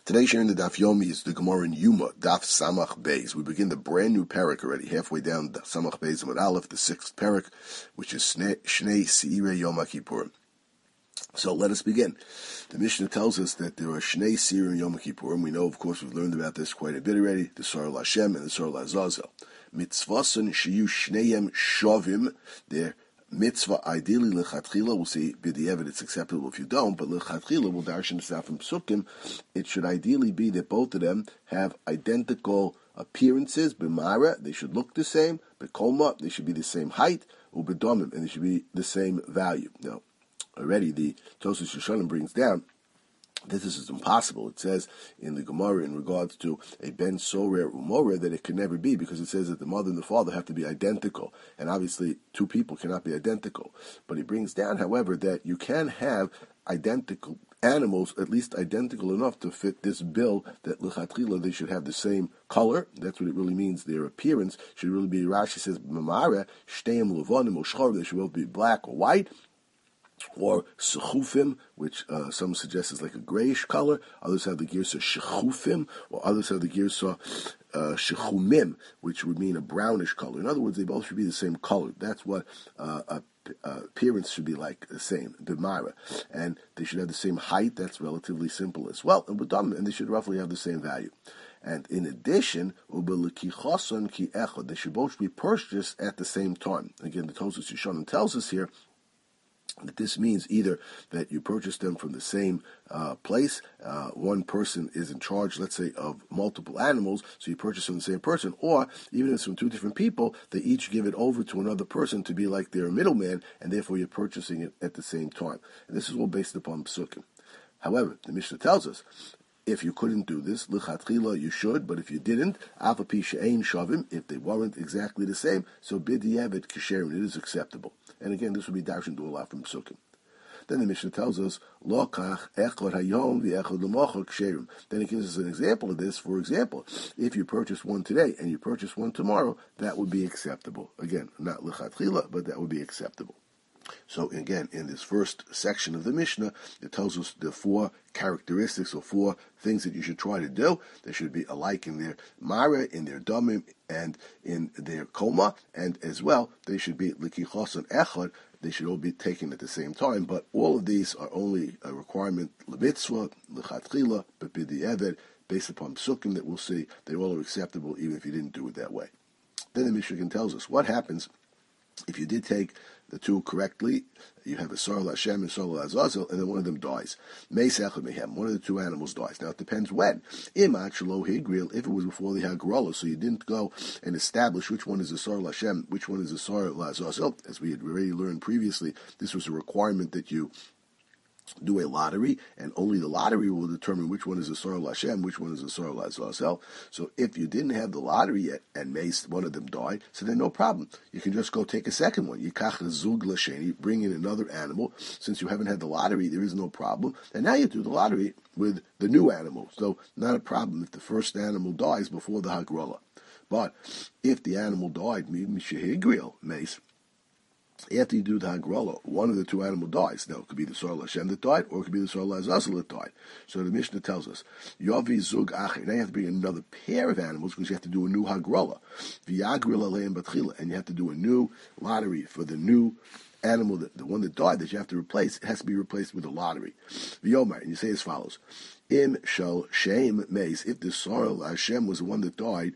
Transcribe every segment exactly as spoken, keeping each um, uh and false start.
Today's sharing the Daf Yomi is the Gemara in Yuma, Daf Samach Beis. We begin the brand new parak already, halfway down Daf Samach Beis Amud Aleph, the sixth parak, which is Shnei Seirei Yom Kippurim. So let us begin. The Mishnah tells us that there are Shnei Seirei Yom Kippurim. We know, of course, we've learned about this quite a bit already, the Sar Lashem and the Sar Lazazel. Mitzvason Shiyu Shneihem Shovim, they're mitzvah, ideally, lechatchila, we'll see, b'di'evet, it's acceptable if you don't, but lechatchila, we'll darshan this out from psukim, it should ideally be that both of them have identical appearances, b'mara, they should look the same, b'kolma, they should be the same height, u'b'domim, and they should be the same value. Now, already the Tosfos Yeshanim brings down that this is impossible. It says in the Gemara in regards to a ben sorer umoreh that it can never be, because it says that the mother and the father have to be identical, and obviously two people cannot be identical. But he brings down, however, that you can have identical animals, at least identical enough to fit this bill, that l'chatchila they should have the same color. That's what it really means. Their appearance should really be, Rashi says, mamara shteim levonim or shchor, they should both be black or white, or sechufim, which uh, some suggest is like a grayish color. Others have the girsa shechufim, or others have the girsa uh, shechumim, which would mean a brownish color. In other words, they both should be the same color. That's what uh, uh, appearance should be like, the same, b'mara. And they should have the same height. That's relatively simple as well. And b'dam, and they should roughly have the same value. And in addition, they should both be purchased at the same time. Again, the Tosfos Yeshanim tells us here that this means either that you purchase them from the same uh, place, uh, one person is in charge, let's say, of multiple animals, so you purchase from the same person, or even if it's from two different people, they each give it over to another person to be like their middleman, and therefore you're purchasing it at the same time. And this is all based upon psukim. However, the Mishnah tells us, if you couldn't do this, l'chatchila, you should, but if you didn't, afa pi she'ein shavim, if they weren't exactly the same, so b'di'evet kisherim, it is acceptable. And again, this would be darshan do a lot from psukim. Then the Mishnah tells us, lo kach echad hayom v'echad l'mochar kisherim. Then it gives us an example of this. For example, if you purchase one today and you purchase one tomorrow, that would be acceptable. Again, not l'chatchila, but that would be acceptable. So again, in this first section of the Mishnah, it tells us the four characteristics or four things that you should try to do. They should be alike in their mara, in their damim, and in their koma, and as well, they should be likichoson echad. They should all be taken at the same time. But all of these are only a requirement lemitzvah, lechatchila, b'di'evet, based upon psukim that we'll see. They all are acceptable even if you didn't do it that way. Then the Mishnah tells us what happens if you did take the two correctly. You have a Sar Lashem and Sar Lazazel, and then one of them dies. Meis echad mehem, one of the two animals dies. Now it depends when. Imat shelo higril, if it was before the Hagrola, so you didn't go and establish which one is a Sar Lashem, which one is a Sar Lazazel. As we had already learned previously, this was a requirement that you do a lottery, and only the lottery will determine which one is a Sar Lashem, which one is a Sar Lazazel. So if you didn't have the lottery yet, and Mace, one of them died, so then no problem. You can just go take a second one. Yikach zug lasheni, bring in another animal. Since you haven't had the lottery, there is no problem. And now you do the lottery with the new animal. So not a problem if the first animal dies before the Hagrola. But if the animal died, Mishahigriel, Mace, after you do the Hagrola, one of the two animals dies. Now, it could be the Sar Lashem that died, or it could be the Sar Lazazel that died. So the Mishnah tells us, Yovi Zug Acher. Now you have to bring another pair of animals because you have to do a new Hagrola. V'yagril aleim batchila. And you have to do a new lottery for the new animal, that, the one that died that you have to replace. It has to be replaced with a lottery. V'yomar. And you say as follows, Im shel shem meis. If the Sar Lashem was the one that died,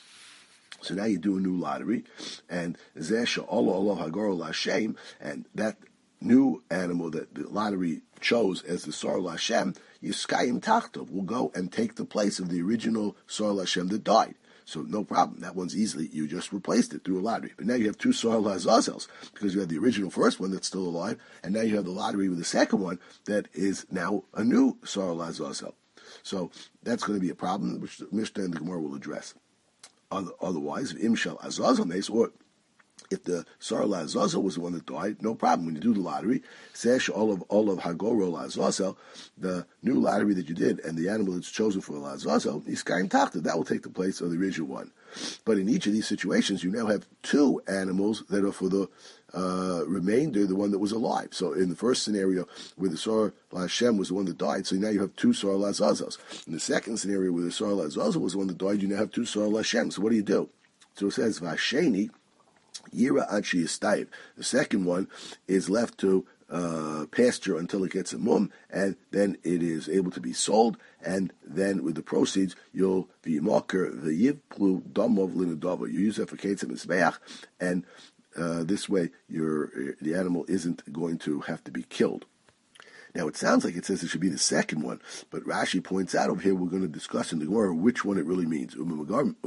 so now you do a new lottery, and Zesha Allah Allah Hagor Lashem, and that new animal that the lottery chose as the Sar Lashem, Yiskayim Tachtov, will go and take the place of the original Sar Lashem that died. So no problem. That one's easily, you just replaced it through a lottery. But now you have two Sar Lazazels, because you have the original first one that's still alive, and now you have the lottery with the second one that is now a new Sar Lazazel. So that's going to be a problem, which the Mishnah and the Gemara will address. Otherwise, imshal azazel mace, or If the Sar Lazazel was the one that died, no problem. When you do the lottery, Sesh Olav Olav Hagoro Lazazel, the new lottery that you did, and the animal that's chosen for Lazazel, Iskayim Tachta, that will take the place of the original one. But in each of these situations, you now have two animals that are for the uh, remainder, the one that was alive. So in the first scenario, where the Sar Lashem was the one that died, so now you have two Sar Lazazels. In the second scenario, where the Sar Lazazel was the one that died, you now have two Sar Lashem. So what do you do? So it says, Vasheni, Yira Achi Yistayv. The second one is left to uh, pasture until it gets a mum, and then it is able to be sold, and then with the proceeds, you'll be mocker the yivplu domov linudava. You use that for ketzim mizbeach, and uh, this way your the animal isn't going to have to be killed. Now, it sounds like it says it should be the second one, but Rashi points out over here we're going to discuss in the Gemara which one it really means. Which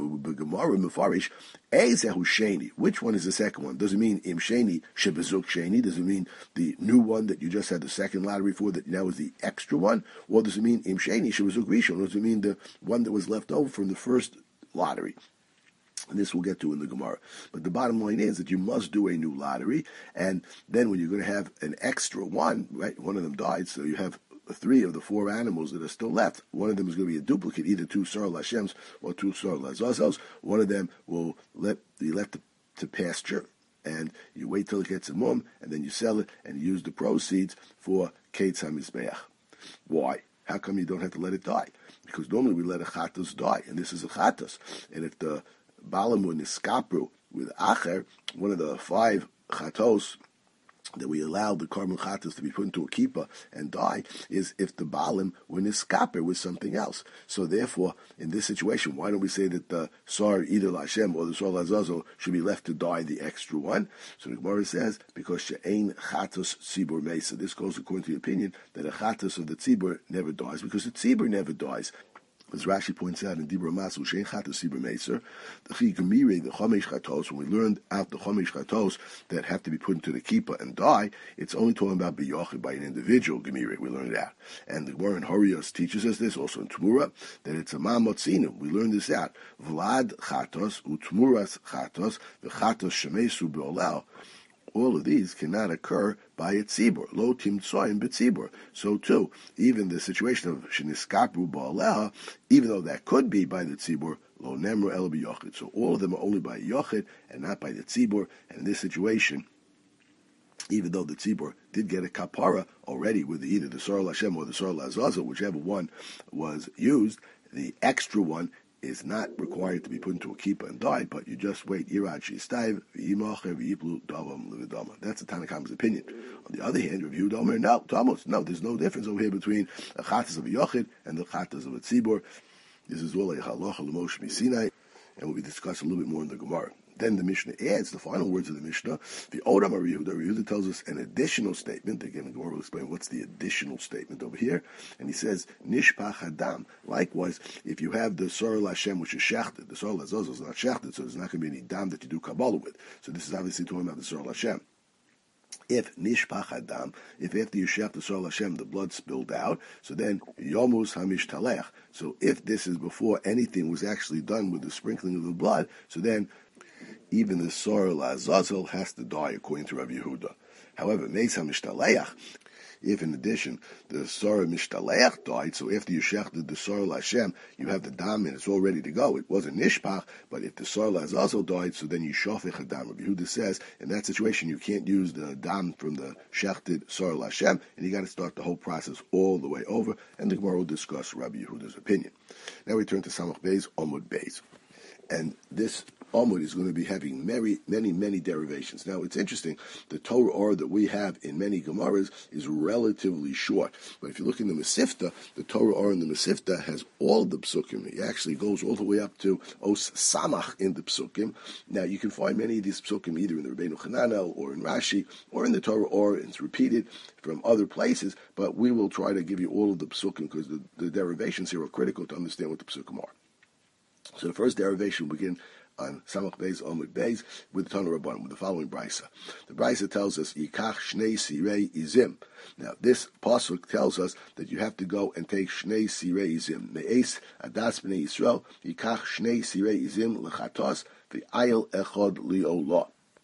one is the second one? Does it mean im sheni shebezuk sheni? Does it mean the new one that you just had the second lottery for that now is the extra one? Or does it mean im sheni shebezuk rishon? Or does it mean the one that was left over from the first lottery? And this we'll get to in the Gemara. But the bottom line is that you must do a new lottery, and then when you're going to have an extra one, right, one of them died, so you have three of the four animals that are still left. One of them is going to be a duplicate, either two Sar Lashems or two Sar Lazazels. One of them will let be left to, to pasture, and you wait till it gets a mum, and then you sell it, and you use the proceeds for Ketz HaMizbeach. Why? How come you don't have to let it die? Because normally we let a chatos die, and this is a chatos. And if the Balamu Niskapru with Acher, one of the five chatos that we allowed the Karmel chatos to be put into a kippah and die, is if the Balim were Niskaper with something else. So therefore, in this situation, why don't we say that the Sar, either Lashem or the Sar Lazazel, should be left to die the extra one? So the Gemara says, because She'ein chatos tzibur mesa. This goes according to the opinion that a chatos of the tzibur never dies, because the tzibur never dies. As Rashi points out in Dibra Masu, Shein Chatos Sibur Meser, the Chigamire, the Chomesh Chatos, when we learned out the Chomesh Chatos that have to be put into the Kippah and die, it's only talking about B'yochid, by an individual Gemire, we learned that. And the Gemara in Horios teaches us this, also in Tmura, that it's a Ma'motzinu. We learned this out. Vlad Chatos, Utmuras Chatos, the Chatos Shemesu B'olao. All of these cannot occur by a tzibur. Lo timtsoim b'tzibur. So too, even the situation of sheniskapru ba'aleha, even though that could be by the tzibur, lo nemru el b'yochid. So all of them are only by yochid and not by the tzibur. And in this situation, even though the tzibur did get a kapara already with either the Sar Lashem or the Sar Lazazel, whichever one was used, the extra one is not required to be put into a kippah and die, but you just wait. That's the Tanna Kamma's opinion. On the other hand, Rav Yehuda Omer, no, Thomas, no, there's no difference over here between a chatas of a yochid and the chatas of a tzibur. This is all a halacha l'Moshe Misinai, and we'll be discussing a little bit more in the Gemara. Then the Mishnah adds the final words of the Mishnah. The Odam of Yehuda, Yehuda tells us an additional statement. Again, the Gemara will explain what's the additional statement over here. And he says, Nishpach Hadam. Likewise, if you have the Sar Lashem, which is shechted, the Sar Lazazel is not shechted, so there's not going to be any dam that you do Kabbalah with. So this is obviously talking about the Sar Lashem. If Nishpach Adam, if after you shech the Sar Lashem, the blood spilled out, so then Yomus Hamish Talech. So if this is before anything was actually done with the sprinkling of the blood, so then even the Sar Lazazel has to die, according to Rabbi Yehuda. However, Meis HaMishtaleach, if in addition the Sar Mishtaleach died, so after you shechted the Sar Lashem, you have the dam and it's all ready to go. It wasn't Nishpach, but if the Sar Lazazel died, so then you shofech a dam. Rabbi Yehuda says, in that situation, you can't use the dam from the shechted Sar Lashem, and you got to start the whole process all the way over, and the Gemara will discuss Rabbi Yehuda's opinion. Now we turn to Samach Beis, Omud Beis. And this Omud is going to be having many, many, many derivations. Now, it's interesting, the Torah or that we have in many Gemaras is relatively short. But if you look in the Mesifta, the Torah or in the Mesifta has all the Psukim. It actually goes all the way up to Os Samach in the Psukim. Now, you can find many of these Psukim either in the Rabbeinu Hananel or in Rashi or in the Torah or it's repeated from other places, but we will try to give you all of the Psukim because the, the derivations here are critical to understand what the Psukim are. So the first derivation will begin on Samach Beis Omud Beis with the Tana Rabbanan, with the following brisa. The brisa tells us Yikach Shnei Sirei Izim. Now this pasuk tells us that you have to go and take Shnei Sirei Izim. Me'es Adas Bnei Yisrael Yikach Shnei Sirei Izim Lechatos V'Ayil Echad Li'olah.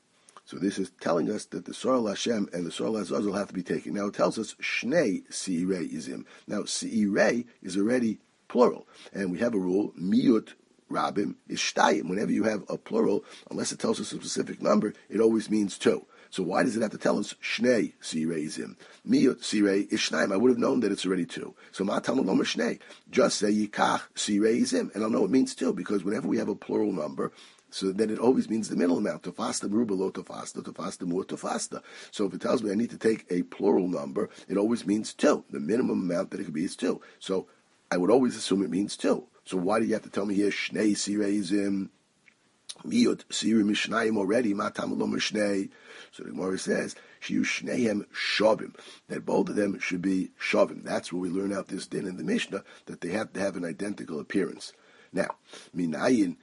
So this is telling us that the Sorel Hashem and the Sorel Azazel have to be taken. Now it tells us Shnei Seirei Izim. Now Seirei is already plural, and we have a rule, Miyut Rabim is Shtayim. Whenever you have a plural, unless it tells us a specific number, it always means two. So why does it have to tell us Shnei Seirei Izim? Miyut Seirei is Shnayim. I would have known that it's already two. So Ma Talmud Lomer Shnei. Just say Yikach Seirei Izim, and I'll know it means two, because whenever we have a plural number, so then it always means the middle amount. Tofasta meruba lo tofasta, tofasta mu'at tofasta. So if it tells me I need to take a plural number, it always means two. The minimum amount that it could be is two. So I would always assume it means two. So why do you have to tell me here, Shnei Sirei Zim, Miyut Sirei Mishnayim already, Matam Lo Mishnei? So the Gemara says, Shiyu Shnehem Shavim, that both of them should be Shavim. That's where we learn out this din in the Mishnah, that they have to have an identical appearance. Now, Minayin,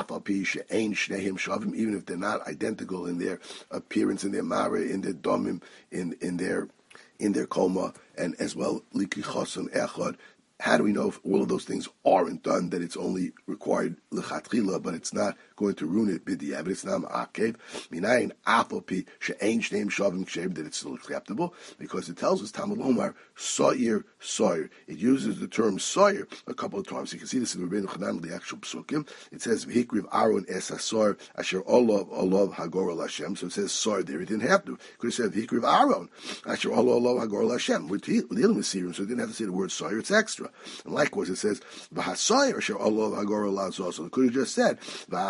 even if they're not identical in their appearance, in their mara, in their domim, in in their in their koma, and as well likichosim echad. How do we know if all of those things aren't done, that it's only required lechatchila, but it's not going to ruin it b'diavad, it's not ma'akev? Minayin apopi she'ein shneim shavim kshev, that it's still acceptable, because it tells us Talmud Lomar soir soir. It uses the term soir a couple of times. You can see this in Rabbeinu Chanan, the actual psukim. It says v'hikriv Aaron es asor asher olav olav hagor Hashem. So it says soir there. It didn't have to. It could have said v'hikriv Aaron asher olav olav hagor Hashem. We're dealing with serum, so it didn't have to say the word soir. It's extra. And likewise, it says v'hasoir asher olav hagor lazoso. It could have just said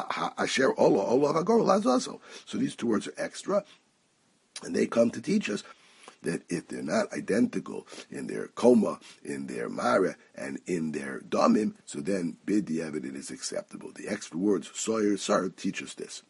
asher olav olav hagor lazoso. So these two words are extra, and they come to teach us that if they're not identical in their koma, in their mara, and in their damim, so then b'diavad it is acceptable. The extra words soyer sar teach us this.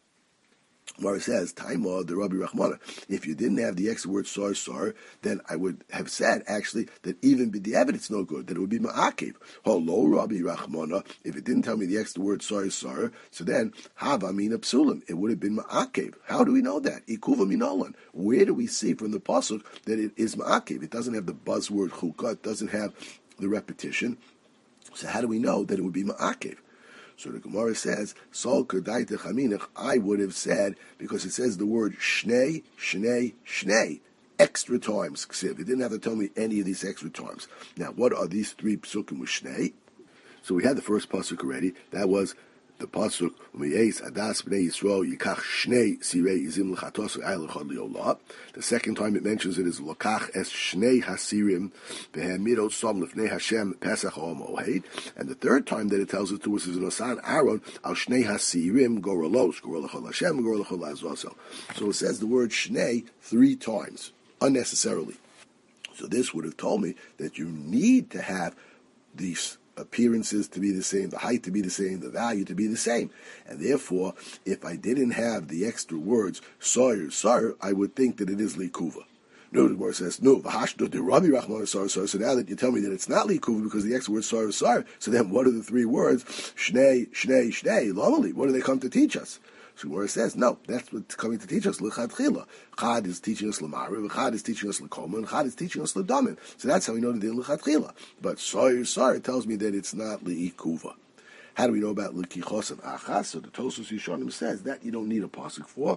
Mara says, Taima the Rabbi Rachmana. If you didn't have the extra word sar sar, then I would have said actually that even b'diavad it's no good, that it would be ma'akev. Hello, Rabbi Rachmana. If it didn't tell me the extra word sar sar, so then hava mina psulim, it would have been ma'akev. How do we know that? Ikuva minolan. Where do we see from the pasuk that it is ma'akev? It doesn't have the buzzword chukah. It doesn't have the repetition. So how do we know that it would be ma'akev? So the Gemara says, Sol Kedaita Chaminach, I would have said, because it says the word Shnei, Shnei, Shnei, extra times. It didn't have to tell me any of these extra times. Now, what are these three psukim with Shnei? So we had the first pasuk already. That was the pasuk, U'miyes Adas B'nei Yisrael Yikach Shnei Sirei Yizim L'chatos V'ayel L'chad Li'olah. The second time it mentions it is L'kach Es Shnei Hasirim V'hamidot Som L'fnei Hashem Pesach Ha'omohed. And the third time that it tells us to us is Nosan Aaron Al Shnei Hasirim Goralos Gorol L'chad Hashem Gorol L'chad Lazosel. So it says the word Shnei three times unnecessarily. So this would have told me that you need to have these appearances to be the same, the height to be the same, the value to be the same. And therefore, if I didn't have the extra words, sawyer, sawyer, I would think that it is likuva. No, the word says, no, v'hashdo de Rabbi Rachman sawyer, sawyer. So now that you tell me that it's not likuva because the extra word sawyer, sawyer, so then what are the three words? Shnei, shnei, shnei, lomali. What do they come to teach us? So where it says, no, that's what's coming to teach us. L'chadchila. Chad is teaching us l'mariv, Chad is teaching us l'koma, and Chad is teaching us l'damin. So that's how we know that they're l'chadchila. But Soyer Sar tells me that it's not l'ikuva. How do we know about l'kichos and achas? So the Tosos Yishonim says that you don't need a pasuk for.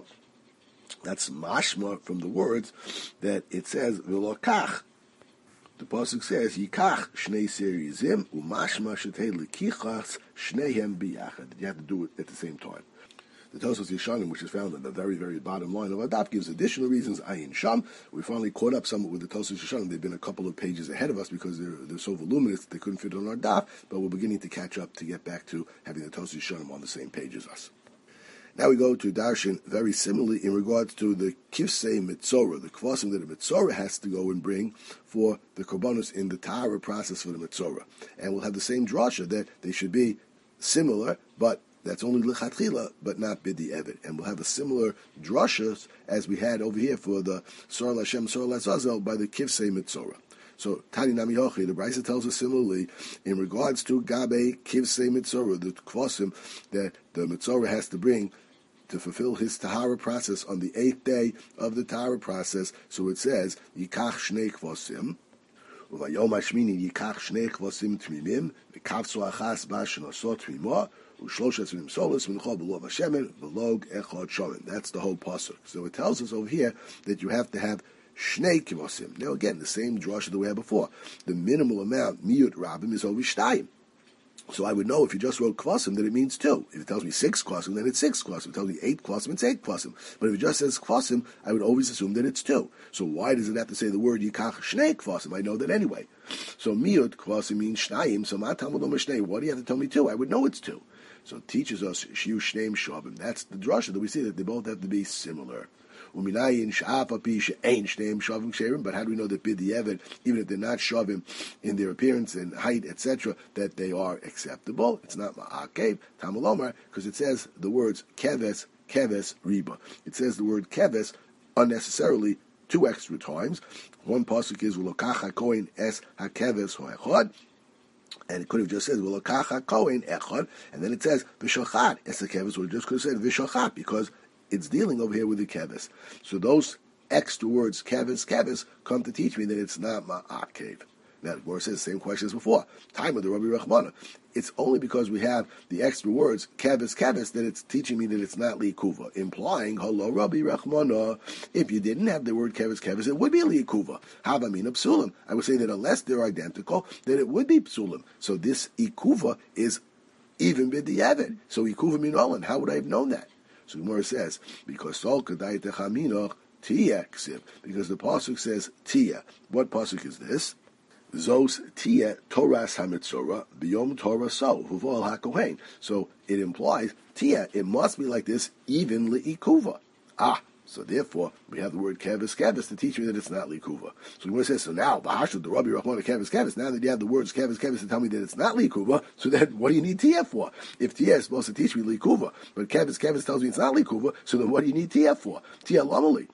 That's mashma from the words that it says v'lokach. The pasuk says yikach shnei serizim umashma shetei l'kichas shneihem biyachad. You have to do it at the same time. The Tosos Yishanim, which is found at the very, very bottom line of our daf, gives additional reasons. Ayin Sham. We finally caught up somewhat with the Tosos Yishanim. They've been a couple of pages ahead of us because they're they're so voluminous that they couldn't fit on our daf. But we're beginning to catch up to get back to having the Tosos Yishanim on the same page as us. Now we go to Darshan very similarly in regards to the Kivsei Mitzorah, the kvasim that a Mitzorah has to go and bring for the Korbanos in the Tahara process for the Mitzorah. And we'll have the same drasha that they should be similar, but that's only lechatchila, but not bidi evet. And we'll have a similar drashas as we had over here for the Sorel Hashem, Sorel Azazel by the Kivsei Mitzorah. So Tani Nami Hochi, the Brisa tells us similarly in regards to Gabe Kivsei Mitzorah, the kvasim that the Mitzorah has to bring to fulfill his Tahara process on the eighth day of the Tahara process. So it says Yikach Shnei Kvasim. Uvayom hashmini yikach shnei kvasim tmimim v'kavtzu achas b'shenosot tmimo u'shloshet tmimim solos v'nchol b'lo v'shemen v'log echad shomen. That's the whole pasuk. So it tells us over here that you have to have shnei kvasim. Now again, the same drasha that we had before. The minimal amount miyut rabim is always shtayim. So I would know if you just wrote kvasim that it means two. If it tells me six kvasim, then it's six kvasim. If it tells me eight kvasim, it's eight kvasim. But if it just says kvasim, I would always assume that it's two. So why does it have to say the word yikach shnei kvasim? I know that anyway. So miyut kvasim means shnayim. So ma talmud lo mishnei. Why do you have to tell me two? I would know it's two. So it teaches us shiu shneim shavim. That's the drasha that we see that they both have to be similar. But how do we know that b'diavad, even if they're not shavim in their appearance and height, et cetera, that they are acceptable? It's not ma'akev, tamalomar, because it says the words keves, keves, riba. It says the word keves unnecessarily two extra times. One pasuk is v'lokach hakohen es hakeves ho'echad. And it could have just said v'lokach hakohen echad, and then it says v'shochat es hakeves, or it just could have said v'shochat, because it's dealing over here with the keves. So those extra words, keves, keves, come to teach me that it's not ma'akev. Now, the Gemara says the same question as before. Time of the Rabbi Rachmana. It's only because we have the extra words, keves, keves, that it's teaching me that it's not liikuva, implying, hello, Rabbi Rachmana, if you didn't have the word keves, keves, it would be liikuva. Havamina psulim. I would say that unless they're identical, then it would be psulim. So this ikuva is even b'diavad. So ikuva minolan. How would I have known that? So Gemara says, because Sol Kedai Techaminoch Tia Ksiv, because the pasuk says Tia. What pasuk is this? Zos Tia Toras Hamitzora Biyom Torah So Huvol HaKohen. So it implies Tia. It must be like this even liikuva. Ah. So therefore, we have the word keves, keves to teach me that it's not likuva. So Gemara says, so now, b'hashud the Rabbi Rachmana keves, keves. Now that you have the words keves, keves to tell me that it's not likuva, so then what do you need tia for? If tia is supposed to teach me likuva, but keves, keves tells me it's not likuva, so then what do you need tia for? Tia lamali.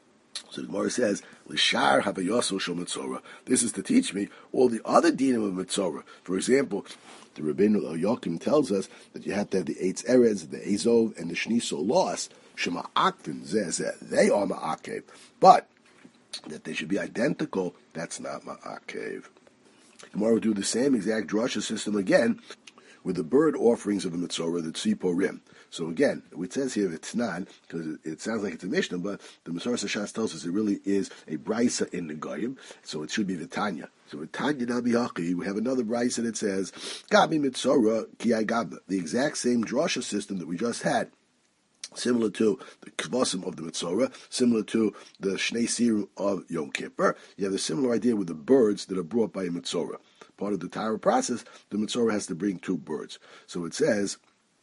So the Gemara says, l'shar havayoso shel mitzora. This is to teach me all the other dinim of mitzora. For example, the Rabbeinu Yochim tells us that you have to have the eitz erez, the ezov, and the shniso loss. Shema akvin zeh they are ma'akev, but that they should be identical, that's not ma'akev. Tomorrow we'll do the same exact drasha system again with the bird offerings of a mitzorah, the tziporim. So again, it says here it's not, because it, it sounds like it's a Mishnah, but the Masorah Shas tells us it really is a brisa in the Goyim, so it should be Vitanya. So Vitanya Nabi Haki, we have another brisa that says, Gabi mitzorah ki gabba, the exact same drasha system that we just had. Similar to the kvasim of the Mitzorah, similar to the Shnei Sirim of Yom Kippur. You have a similar idea with the birds that are brought by a Mitzorah. Part of the Torah process, the Mitzorah has to bring two birds. So it says,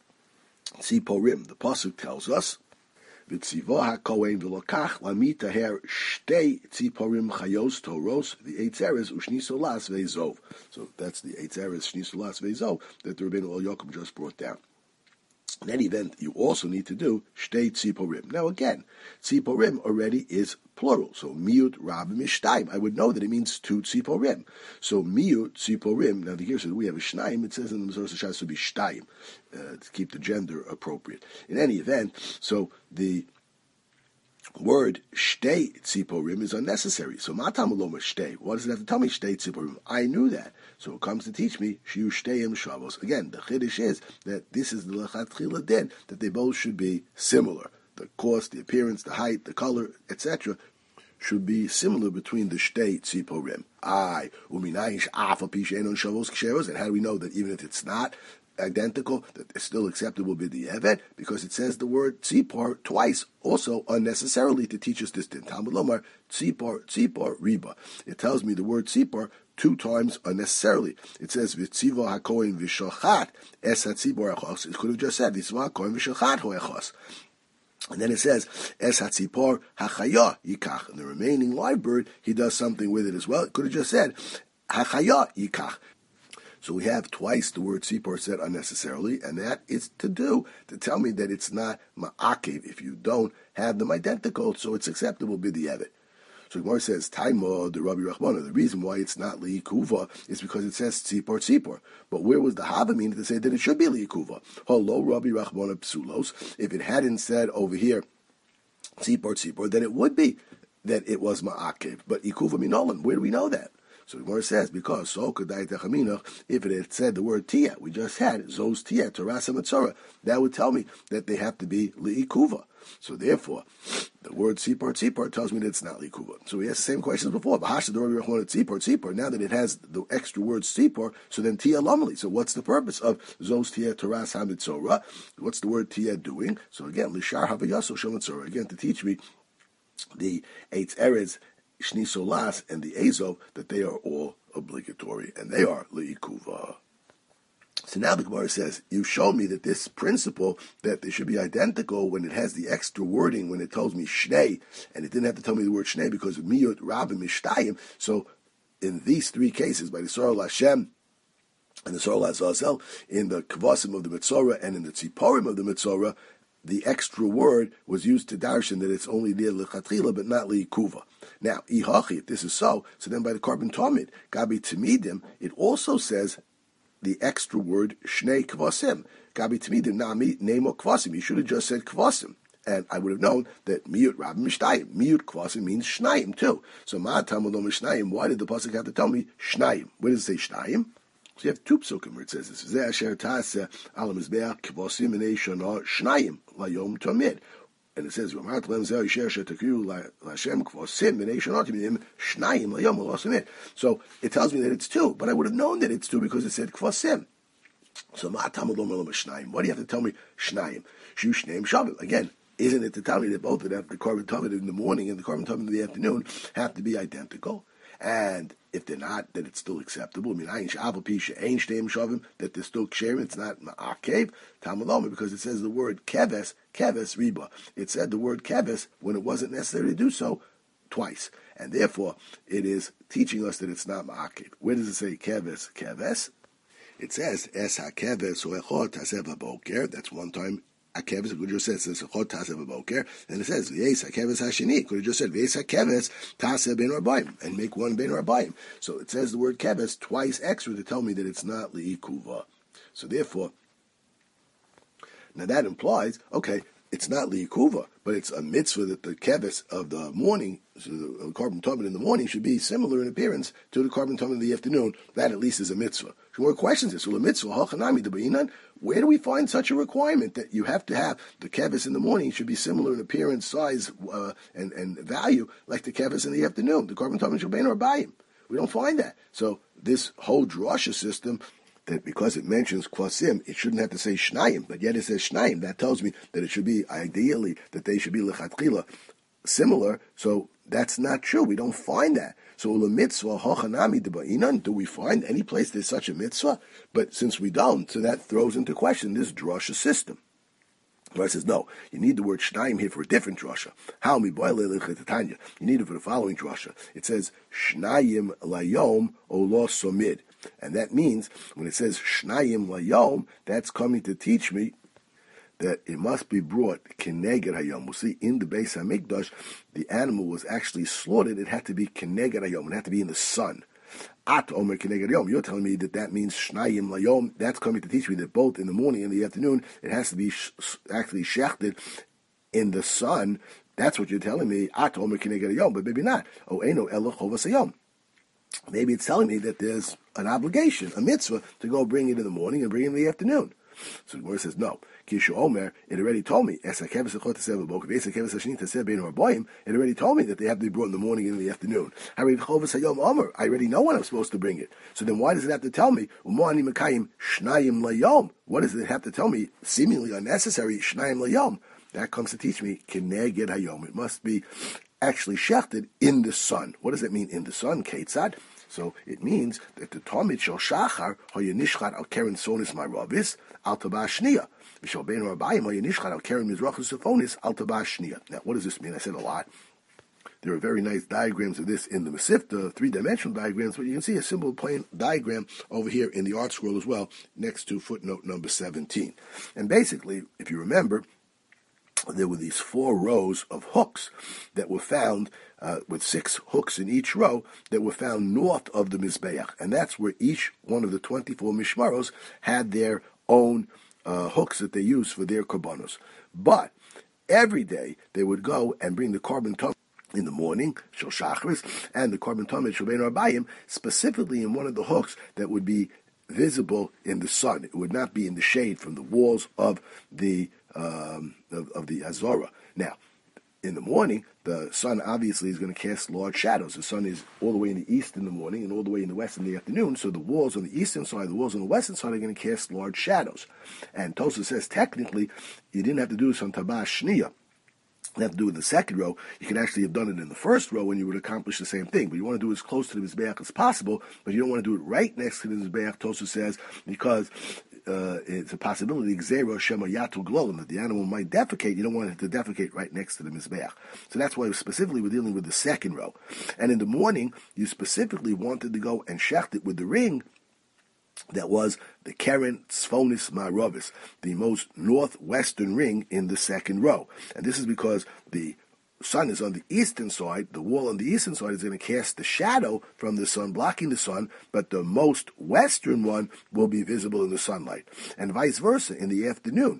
Tziporim, the pasuk tells us, V'tziva hakohen v'lokach lamita her shtei tziporim chayos toros, the eitzeres ushnisolas ve'ezov. So that's the eitzeres shnisolas ve'ezov that the Rabbeinu Yochim just brought down. In any event, you also need to do shtei tziporim. Now again, tziporim already is plural. So miut rabim ishtayim. I would know that it means two tziporim. So miut tziporim. Now the here says we have a shnayim. It says in the Masorah Shas to be shtayim uh, to keep the gender appropriate. In any event, so the word shtei tziporim is unnecessary. So matamuloma shtei. What does it have to tell me? Shtei tziporim. I knew that. So it comes to teach me shiu shteim shavos. Again, the chiddush is that this is the lechatchila din, that they both should be similar. The cost, the appearance, the height, the color, et cetera should be similar between the shtei tziporim. I uminayish afa pishenon shavos ksheros. And how do we know that even if it's not identical, that it's still acceptable b'di'evet? Because it says the word tzipor twice, also unnecessarily to teach us this din. Talmud Lomar, tzipor, tzipor, riba. It tells me the word tzipor two times unnecessarily. It says v'tzivo hakohen v'shochat es hatzibor echos. It could have just said v'tzivo hakohen v'shochat ho echos. And then it says, Es hatzipor hachaya yikach. And the remaining live bird, he does something with it as well. It could have just said, hachaya yikach. So we have twice the word tzipor said unnecessarily, and that is to do, to tell me that it's not ma'akev if you don't have them identical, so it's acceptable b'di'evet. So Gemara says, Taima, the Rabbi Rachmana, the reason why it's not liikuva is because it says tzipor tzipor. But where was the hava meaning to say that it should be liikuva? Hello, Rabbi Rachmana psulos. If it hadn't said over here tzipor tzipor, then it would be that it was ma'akev. But ikuva minolim, where do we know that? So the Gemara says, because so kedai techaminach, if it had said the word tia, we just had zos tia torasa matzora, that would tell me that they have to be liikuva. So therefore, the word tzipor tzipor tells me that it's not liikuva. So we asked the same questions before. Bahasha the Rabbi Yochanan tzipor tzipor. Now that it has the extra word tzipor, so then tia lomali. So what's the purpose of zos tia toras hamitzora? What's the word tia doing? So again, lishar havayaso shamatzora. Again, to teach me the Eitz Eretz, Shni Solas, and the Azov, that they are all obligatory, and they are liikuva. So now the Gemara says, you showed me that this principle, that they should be identical when it has the extra wording, when it tells me shnei, and it didn't have to tell me the word shnei because of miyut, rabim, mishtayim. So in these three cases, by the Sorel Hashem, and the Sorel Azazel, in the kvasim of the Metzorah, and in the tziporim of the Metzorah, the extra word was used to darshan that it's only there lechatchila, but not liikuva. Now, ihachi, if this is so, so then by the Korban Tomid, gabi timidim, it also says the extra word shnei kvasim. Gabi timidim nami nemo kvasim. You should have just said kvasim. And I would have known that miyut rabim mishtayim. Miyut kvasim means shnayim too. So ma tamalo mishnayim. Why did the pasuk have to tell me shnayim? Where does it say shnayim? So you have two psukim where it says this. Zeh asher ta'aseh al mizbeach kvasim inei shana shnayim layom tamid. And it says, so it tells me that it's two, but I would have known that it's two because it said kvasim. So why do you have to tell me shnayim? Shu shneim shavim. Again, isn't it to tell me that both of them, the Korban Tomid in the morning and the Korban Tomid in the afternoon, have to be identical? And if they're not, then it's still acceptable. I mean, ayin sh'aval pisha ayin shneim shavim, that they're still ksherim. It's not ma'akev tamaloma because it says the word keves, keves riba. It said the word keves when it wasn't necessary to do so twice, and therefore it is teaching us that it's not ma'akev. Where does it say keves, keves? It says es hakeves or echot taseva boker. That's one time. Akeves, it could have just said chod taseh b'boker, and it says v'yeis hakeves hashini. It could have just said v'yeis hakeves taseh ben rabbayim, and make one ben rabbayim. So it says the word keves twice extra to tell me that it's not liikuva. So therefore, now that implies, okay, it's not liikuva, but it's a mitzvah that the keves of the morning, so the Korban Tomid in the morning, should be similar in appearance to the Korban Tomid in the afternoon. That at least is a mitzvah. So more questions is, well, a mitzvah, hachanami debayinan. Where do we find such a requirement that you have to have the keves in the morning should be similar in appearance, size, uh, and, and value like the keves in the afternoon? The Korban Tomid Shalbein or Bayim. We don't find that. So this whole drasha system, that because it mentions kvasim, it shouldn't have to say shnayim, but yet it says shnayim. That tells me that it should be, ideally, that they should be lechatchila similar. So that's not true. We don't find that. So ula mitzvah hachanami deba'inan. Do we find any place there's such a mitzvah? But since we don't, so that throws into question this drasha system. Gemara says, no, you need the word shnayim here for a different drasha. How mi boile lechetanya? You need it for the following drasha. It says shnayim layom ola somid. And that means, when it says shnayim layom, that's coming to teach me that it must be brought keneged hayom. We'll see in the Beis Hamikdash, the animal was actually slaughtered. It had to be keneged hayom. It had to be in the sun. At omer keneged hayom. You're telling me that that means shnayim layom. That's coming to teach me that both in the morning and the afternoon, it has to be sh- actually shechted in the sun. That's what you're telling me. At omer keneged hayom, but maybe not. Oh, eno elo chovas hayom. Maybe it's telling me that there's an obligation, a mitzvah, to go bring it in the morning and bring it in the afternoon. So the Gemara says, no. Kishu Omer, it already told me, it already told me that they have to be brought in the morning and in the afternoon. I already know when I'm supposed to bring it. So then why does it have to tell me, what does it have to tell me, seemingly unnecessary, that comes to teach me, keneged hayom. It must be actually shechted in the sun. What does that mean, in the sun, Ketzad? So it means that the Tomid shel Shachar hoyenishchat al keren sonis maravis al tabah shniya. V'shel bein rabayim hoyenishchat al keren mizrachus sephonis al tabah shniya. Now, what does this mean? I said a lot. There are very nice diagrams of this in the Masifta, three-dimensional diagrams, but you can see a simple plain diagram over here in the art scroll as well, next to footnote number seventeen. And basically, if you remember, there were these four rows of hooks that were found, uh, with six hooks in each row, that were found north of the Mizbeach. And that's where each one of the twenty-four Mishmaros had their own uh, hooks that they used for their korbanos. But every day they would go and bring the korban tummy in the morning, shel shachris, and the korban tamid shel bein arbayim, specifically in one of the hooks that would be visible in the sun. It would not be in the shade from the walls of the um, of, of the Azorah. Now, in the morning, the sun obviously is going to cast large shadows. The sun is all the way in the east in the morning and all the way in the west in the afternoon. So the walls on the eastern side, the walls on the western side are going to cast large shadows. And Tosfos says technically you didn't have to do this on Tabah Shniya. You have to do it in the second row. You can actually have done it in the first row and you would accomplish the same thing. But you want to do it as close to the Mizbeach as possible, but you don't want to do it right next to the Mizbeach, Tosfos says, because uh, it's a possibility, Gzeira Shema Yatu Glolim, that the animal might defecate. You don't want it to defecate right next to the Mizbeach. So that's why specifically we're dealing with the second row. And in the morning, you specifically wanted to go and shecht it with the ring that was the Keren Tzfonis Ma'aravis, the most northwestern ring in the second row. And this is because the sun is on the eastern side. The wall on the eastern side is going to cast the shadow from the sun, blocking the sun, but the most western one will be visible in the sunlight. And vice versa in the afternoon.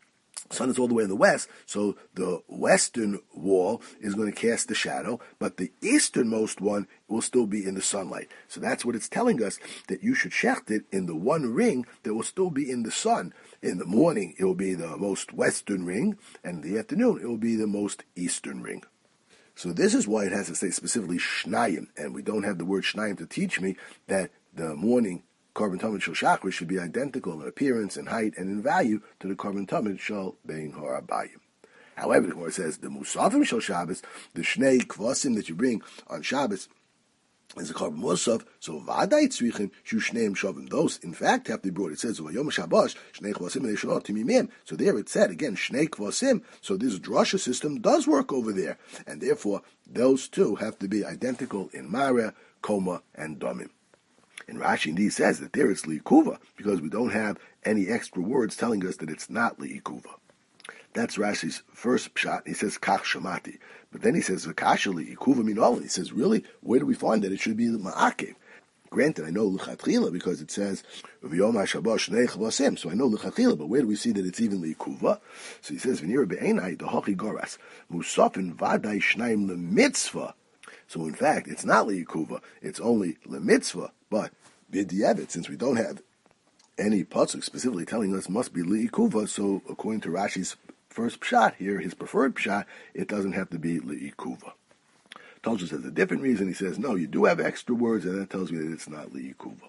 Sun is all the way in the west, so the western wall is going to cast the shadow, but the easternmost one will still be in the sunlight. So that's what it's telling us, that you should shecht it in the one ring that will still be in the sun. In the morning, it will be the most western ring, and in the afternoon, it will be the most eastern ring. So this is why it has to say specifically shnayim, and we don't have the word shnayim to teach me that the morning korban tamid shel shachris should be identical in appearance and height and in value to the korban tamid shel bein harabayim. However, the Gemara says the musafim shel Shabbos, the shnei kvasim that you bring on Shabbos, is a korban musaf. So vaday tzrichin shu shneim shavim. Those, in fact, have to be brought. It says vayom shabash shnei kvasim leishonot timimim. So there it said again shnei kvasim. So this drasha system does work over there, and therefore those two have to be identical in mara, koma, and domim. And Rashi indeed says that there it's li'ikuva, because we don't have any extra words telling us that it's not li'ikuva. That's Rashi's first pshat. He says kach shamati, but then he says v'kasha li'ikuva minol. He says, really, where do we find that it should be ma'akev? Granted, I know l'chatchila because it says v'yom ha'shabash shnei chavasim, so I know l'chatchila, but where do we see that it's even li'ikuva? So he says v'nira be'enai dehochi goras musafin vaday shnayim lemitzvah. So in fact, it's not li'ikuva, it's only lemitzvah. But b'diavad, since we don't have any pasuk specifically telling us must be li'ikuva, so according to Rashi's first pshat here, his preferred pshat, it doesn't have to be li'ikuva. Tosfos says a different reason. He says, no, you do have extra words, and that tells me that it's not li'ikuva.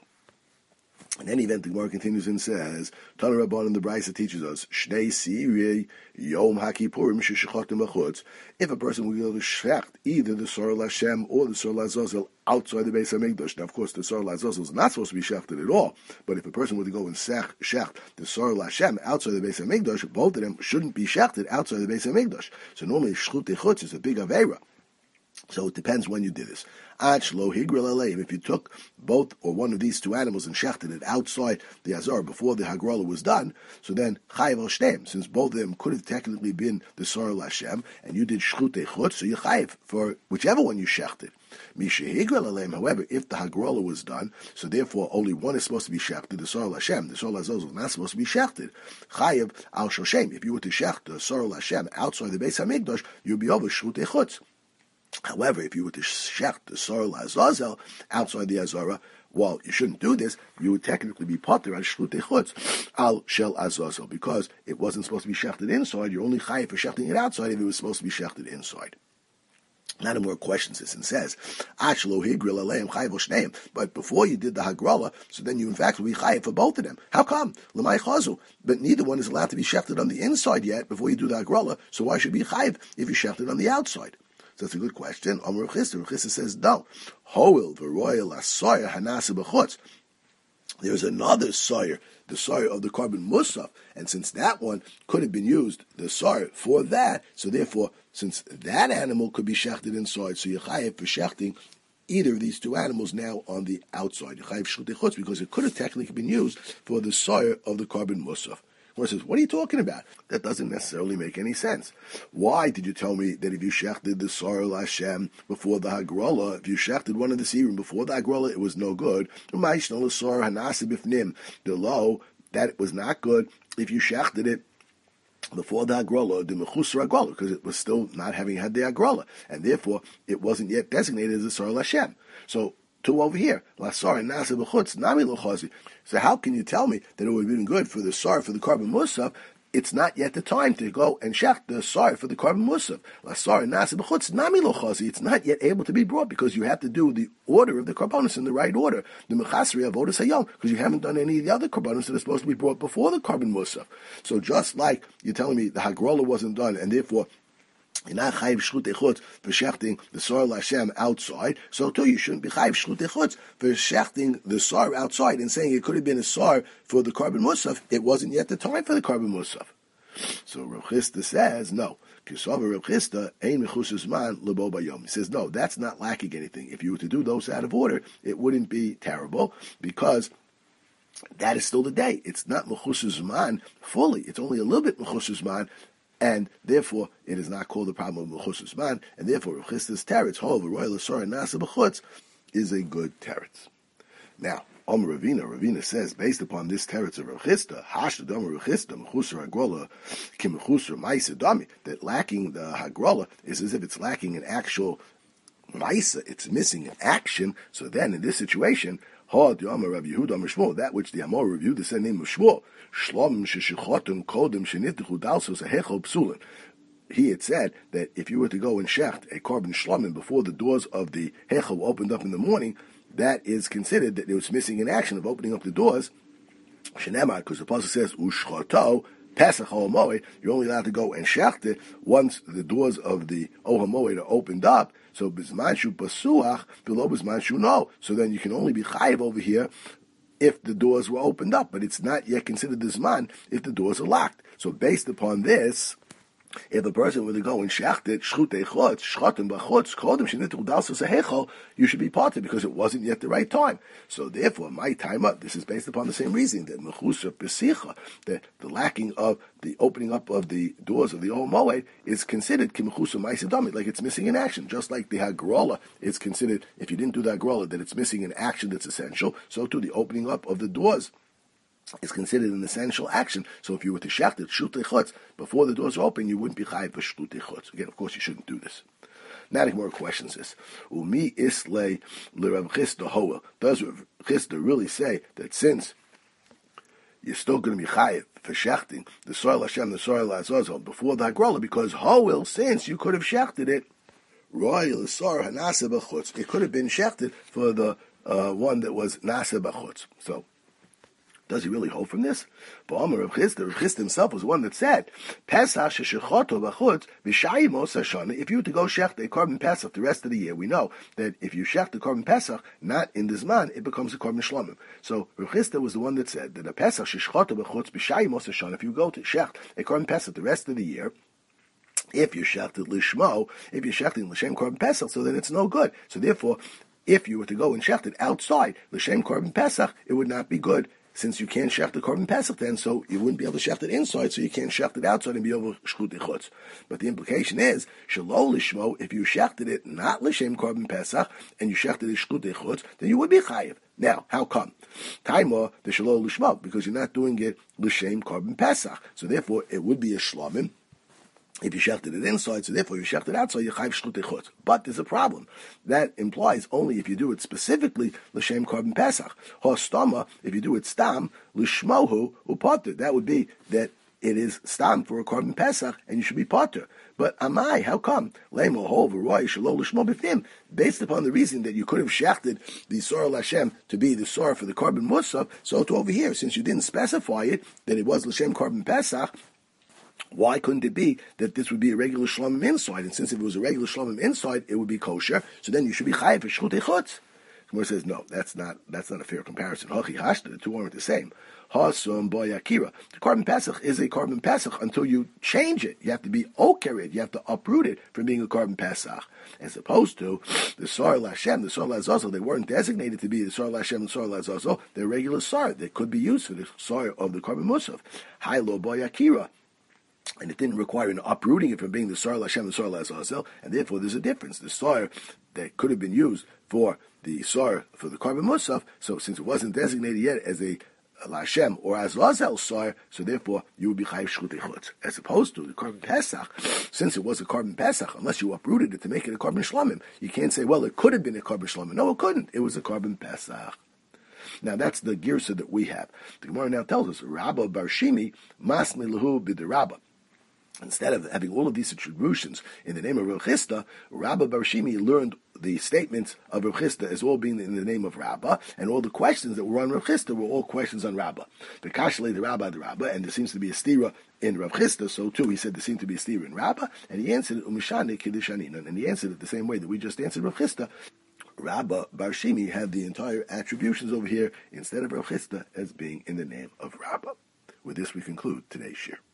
In any event, the Gemara continues and says, Tana Rabbanan, the Brisa teaches us, Shnei Sirei Yom HaKippurim Sheshachtim B'chutz. If a person will be able to shecht either the Sor Lashem or the Sor Lazazel outside the Beis HaMikdash. Now, of course, the Sor Lazazel is not supposed to be shechted at all, but if a person were to go and shecht the Sor Lashem outside the Beis HaMikdash, both of them shouldn't be shechted outside the Beis HaMikdash. So normally, Shchut Chutz is a big Aveira. So it depends when you did this. If you took both or one of these two animals and shechted it outside the Azor before the Hagrola was done, so then chayiv al shneim, since both of them could have technically been the Sor Lashem, and you did shchutei chutz, so you chayiv for whichever one you shechted. However, if the Hagrola was done, so therefore only one is supposed to be shechted, the Sor Lashem, the Sor Lazazel is not supposed to be shechted. Chayiv al shoshem. If you were to shecht the Sor Lashem outside the Beis HaMikdash, you'd be over shchutei chutz. However, if you were to shecht the Sor Lazazel outside the Azorah, well, you shouldn't do this. You would technically be potter on Shlutei Chutz al Shel Azazel, because it wasn't supposed to be shechted inside. You're only chayiv for shechting it outside if it was supposed to be shechted inside. Now the more questions this and says, Achlo Higril Aleim Chayiv Shneim. But before you did the Hagrola, so then you in fact will be chayiv for both of them. How come? L'may Chazu. But neither one is allowed to be shechted on the inside yet before you do the Hagrola. So why should it be chayiv if you shechted on the outside? So that's a good question. Amar Rav Chisda, Rav Chisda says no. Hoil v'royal asoyer hanasa b'chutz. There's another sawyer, the sawyer of the korban musaf, and since that one could have been used, the sawyer for that, so therefore, since that animal could be shechted inside, so you chayiv for shechting either of these two animals now on the outside. You chayiv shchutei chutz because it could have technically been used for the sawyer of the korban musaf. Says, what are you talking about? That doesn't necessarily make any sense. Why did you tell me that if you shechted the Sor Lashem before the Hagrola, if you shechted one of the Sirim before the Hagrola, it was no good? The low, that it was not good if you shechted it before the Hagrola, the Mechusar Hagrola, because it was still not having had the Hagrola, and therefore it wasn't yet designated as a Sar Lashem. So, two over here, Lasar and Nasa B'chutz, Nami L'chazi. So how can you tell me that it would have been good for the Sar, for the Korban Musaf? It's not yet the time to go and shech the Sar for the Korban Musaf. Lasar and Nasa B'chutz, Nami L'chazi. It's not yet able to be brought because you have to do the order of the Korbanos in the right order. The Mechasri Avodas Hayom, because you haven't done any of the other Korbanos that are supposed to be brought before the Korban Musaf. So just like you're telling me the Hagrola wasn't done, and therefore you're not chayiv shchut echutz for shechting the sar l'Hashem outside. So too, you shouldn't be chayiv shchut echutz for shechting the sar outside and saying it could have been a sar for the Korban Musaf. It wasn't yet the time for the Korban Musaf. So Rav Chisda says no. Kisava Rav Chisda ein mechusas man lebo bayom. He says no, that's not lacking anything. If you were to do those out of order, it wouldn't be terrible because that is still the day. It's not mechusas man fully. It's only a little bit mechusas man. And therefore, it is not called the problem of Mechusas Man, and therefore, Rav Chisda's teretz, however, Royal Asar and Nasa B'chutz, is a good teretz. Now, Om Ravina, Ravina says, based upon this teretz of Rav Chisda, Hashda Dom Rav Chisda, Mechusar Hagrola, Kim Mechusar Maisa Dami, that lacking the Hagrola is as if it's lacking an actual Maisa, it's missing an action, so then in this situation, Ha the Amar Rav Yehuda Amar Shmuel, that which the Amor Rav Yehuda said name of Shmuel, Shlom sheshichotim kodem shenitchu dalsos ahechol psulin. He had said that if you were to go and shecht a korban shlomim before the doors of the hechel opened up in the morning, that is considered that it was missing an action of opening up the doors. Shenemar, because the pasuk says ushchoto Pesach Ohamoed, you're only allowed to go and shecht it once the doors of the Ohamoed are opened up. So bismanshu basuach below bismanshu no. So then you can only be chayiv over here if the doors were opened up, but it's not yet considered this man if the doors are locked. So based upon this, if a person were to go and shecht it, shchutei chutz, shchotim b'chutz, kodem shenitru dalsos hechol, you should be parted because it wasn't yet the right time. So therefore, my time up, this is based upon the same reasoning, that mechusar b'sicha, that the lacking of the opening up of the doors of the Ohel Moed is considered kimechusar ma'aseh damid, like it's missing an action. Just like the Hagrola is considered, if you didn't do the Hagrola, that it's missing an action that's essential, so too the opening up of the doors is considered an essential action. So if you were to shecht it, shlutei chutz, before the doors are open, you wouldn't be chayiv for shlutei chutz. Again, of course, you shouldn't do this. Now, the more questions this. Umi islay l'Rav Chisda hoa. Does Rav Chisda really say that since you're still going to be chayiv for shechting the soil Hashem, the soil Azazel, before the Hagrola, because hoel, since you could have shechted it, royal sar hanasa b'chutz, it could have been shechted for the uh, one that was nasa b'chutz. So, does he really hold from this? But Amar Rav Chisda, Rav Chisda himself was one that said, Pesach sheshechoto b'chutz b'shayimos hashana. If you were to go shecht a korban Pesach the rest of the year, we know that if you shecht the korban Pesach not in the zman, it becomes a korban shlomim. So Rav Chisda was the one that said that a Pesach sheshechoto b'chutz b'shayimos hashana. If you go to shecht a korban Pesach the rest of the year, if you shechted lishmo, if you're shechting l'shem korban Pesach, so then it's no good. So therefore, if you were to go and shecht it outside l'shem korban Pesach, it would not be good. Since you can't shecht the korban Pesach then, so you wouldn't be able to shecht it inside, so you can't shecht it outside and be able to shchut chutz. But the implication is, shelo lishmo, if you shechted it not l'shem korban Pesach, and you shechted it shchut chutz, then you would be chayiv. Now, how come? Taima, the shelo lishmo, because you're not doing it l'shem korban Pesach. So therefore, it would be a shlomim, if you shechted it inside, so therefore you shechted it outside, you chayiv shchut chutz. But there's a problem. That implies only if you do it specifically l'shem korban Pesach. Hostama, if you do it stam, l'shmohu upater. That would be that it is stam for a korban Pesach, and you should be pater. But amai, how come? Lemo hov roy shelo l'shmo b'fim. Based upon the reason that you could have shechted the Sorah Hashem to be the Sorah for the korban Musaf, so to over here, since you didn't specify it that it was l'shem korban Pesach, why couldn't it be that this would be a regular shlomim inside? And since if it was a regular shlomim inside, it would be kosher. So then you should be chayiv for shchutei chutz. Gemara says, no, that's not that's not a fair comparison. Hachi hashta, the two aren't the same. Hasum boy akira. The korban pesach is a korban pesach until you change it. You have to be oker it. You have to uproot it from being a korban pesach, as opposed to the Sorah Hashem, the Sorah Azazel. They weren't designated to be the Sorah Hashem and Sorah Azazel. They're regular Sorah. They could be used for the Sorah of the korban musaf. Hailo boy akira. And it didn't require an uprooting it from being the Sorah Hashem and Sorah Azazel, and therefore there's a difference. The Sorah that could have been used for the Sorah for the korban musaf, so since it wasn't designated yet as a Lashem or Azazel Sar, so therefore you would be Chayiv Shchutei Chutz. As opposed to the Korban Pesach, since it was a Korban Pesach, unless you uprooted it to make it a Korban Shlomim, you can't say, well, it could have been a Korban Shlomim. No, it couldn't. It was a Korban Pesach. Now that's the girsa that we have. The Gemara now tells us, Rabba Bar Shimi Masni Lahu B'Derabba. Instead of having all of these attributions in the name of Rav Chisda, Rabba Bar Shimi learned the statements of Rav Chisda as all being in the name of Rabba, and all the questions that were on Rav Chisda were all questions on Rabba. The Kashle the Rabba the Rabba, and there seems to be a stira in Rav Chisda, so too he said there seemed to be a stira in Rabba, and he answered it Umishane Kiddushanin, and he answered it the same way that we just answered Rav Chisda. Rabba Bar Shimi had the entire attributions over here instead of Rav Chisda as being in the name of Rabba. With this we conclude today's shir.